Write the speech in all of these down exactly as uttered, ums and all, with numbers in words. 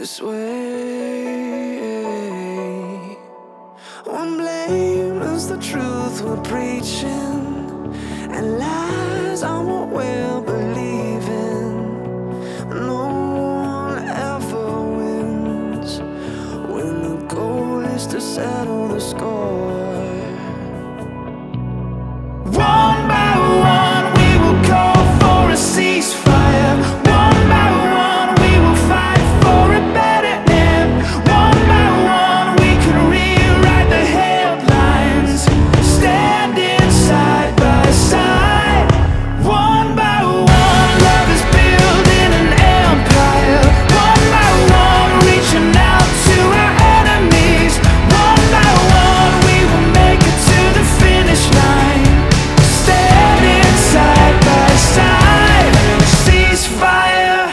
this way. One blame is the truth we're preaching, and lies are what we're believing. No one ever wins when the goal is to settle the score. One by one we will call for a ceasefire. One by one we will fight for a better end. One by one we can rewrite the headlines, standing side by side. One by one love is building an empire. One by one reaching out to our enemies. One by one we will make it to the finish line, standing side by side. Ceasefire.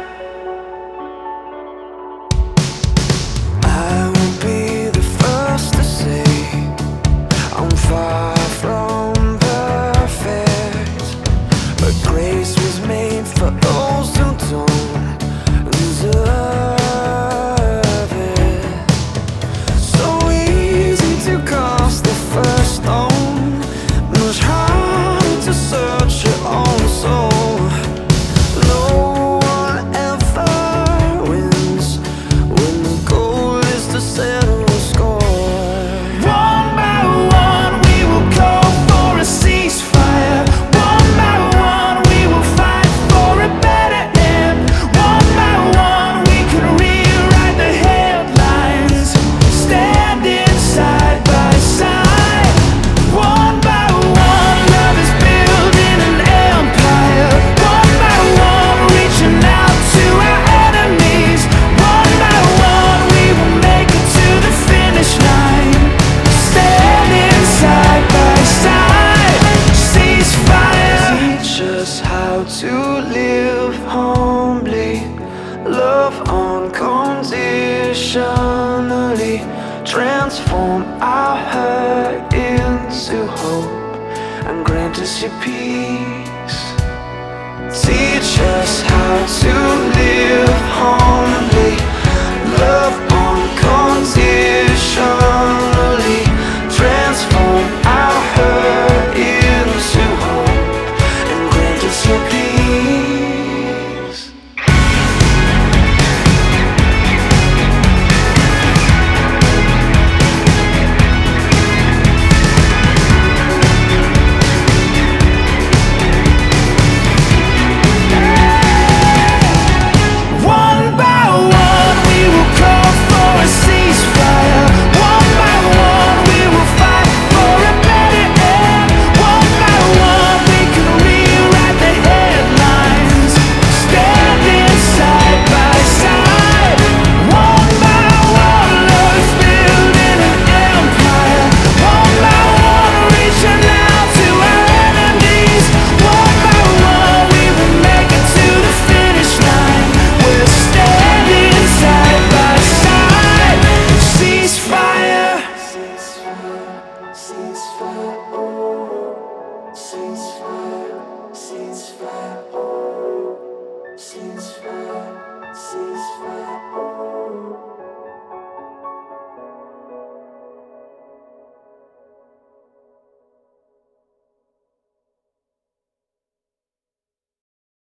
I will be the first to say I'm far from perfect, but grace was made for those who don't deserve it. So easy to cast the first stone, much harder to search your own soul. No one ever wins when the goal is to settle the score. One by one we will call for a ceasefire. One by one we will fight for a better end. One by one we can rewrite the headlines, standing side by side. One by one love is building an empire. One by one reaching out to our enemies. One by one we will make it to the finish line, standing side by side. Ceasefire. Teach us how to live humbly, love unconditionally, transform our hurt into hope, and grant us your peace. Teach us how to live humbly, love unconditionally, transform our hurt into hope, and grant us your peace.